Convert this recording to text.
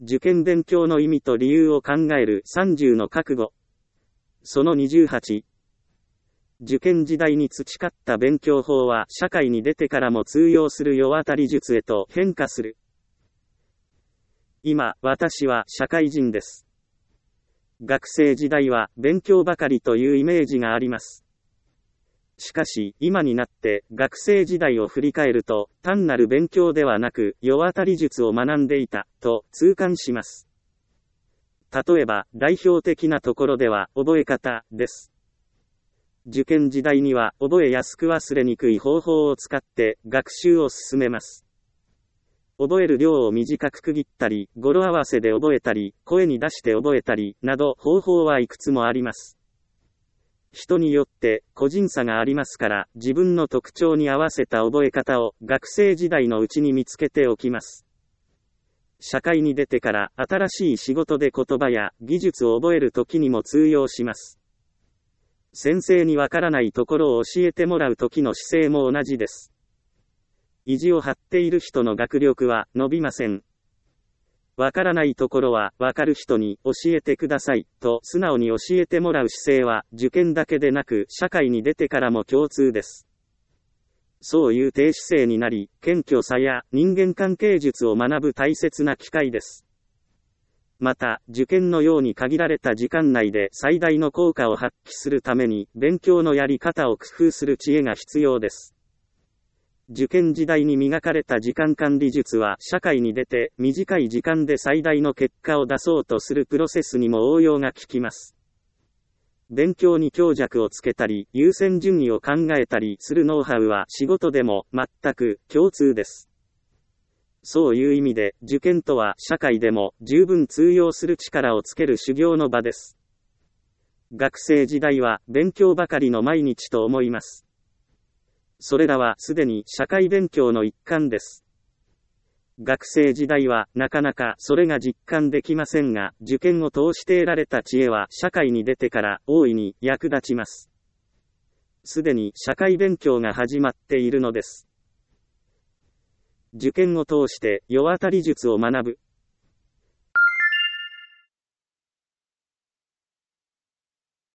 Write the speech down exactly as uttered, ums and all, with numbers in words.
受験勉強の意味と理由を考えるさんじゅうの覚悟。そのにじゅうはち。受験時代に培った勉強法は社会に出てからも通用する世渡り術へと変化する。今、私は社会人です。学生時代は勉強ばかりというイメージがあります。しかし、今になって学生時代を振り返ると、単なる勉強ではなく、世渡り術を学んでいた、と痛感します。例えば、代表的なところでは、覚え方、です。受験時代には、覚えやすく忘れにくい方法を使って、学習を進めます。覚える量を短く区切ったり、語呂合わせで覚えたり、声に出して覚えたり、など方法はいくつもあります。人によって個人差がありますから、自分の特徴に合わせた覚え方を学生時代のうちに見つけておきます。社会に出てから新しい仕事で言葉や技術を覚える時にも通用します。先生にわからないところを教えてもらう時の姿勢も同じです。意地を張っている人の学力は伸びません。わからないところはわかる人に教えてくださいと素直に教えてもらう姿勢は受験だけでなく社会に出てからも共通です。そういう低姿勢になり、謙虚さや人間関係術を学ぶ大切な機会です。また、受験のように限られた時間内で最大の効果を発揮するために勉強のやり方を工夫する知恵が必要です。受験時代に磨かれた時間管理術は社会に出て短い時間で最大の結果を出そうとするプロセスにも応用が効きます。勉強に強弱をつけたり優先順位を考えたりするノウハウは仕事でも全く共通です。そういう意味で受験とは社会でも十分通用する力をつける修行の場です。学生時代は勉強ばかりの毎日と思います。それらはすでに社会勉強の一環です。学生時代はなかなかそれが実感できませんが、受験を通して得られた知恵は社会に出てから大いに役立ちます。すでに社会勉強が始まっているのです。受験を通して世渡り術を学ぶ。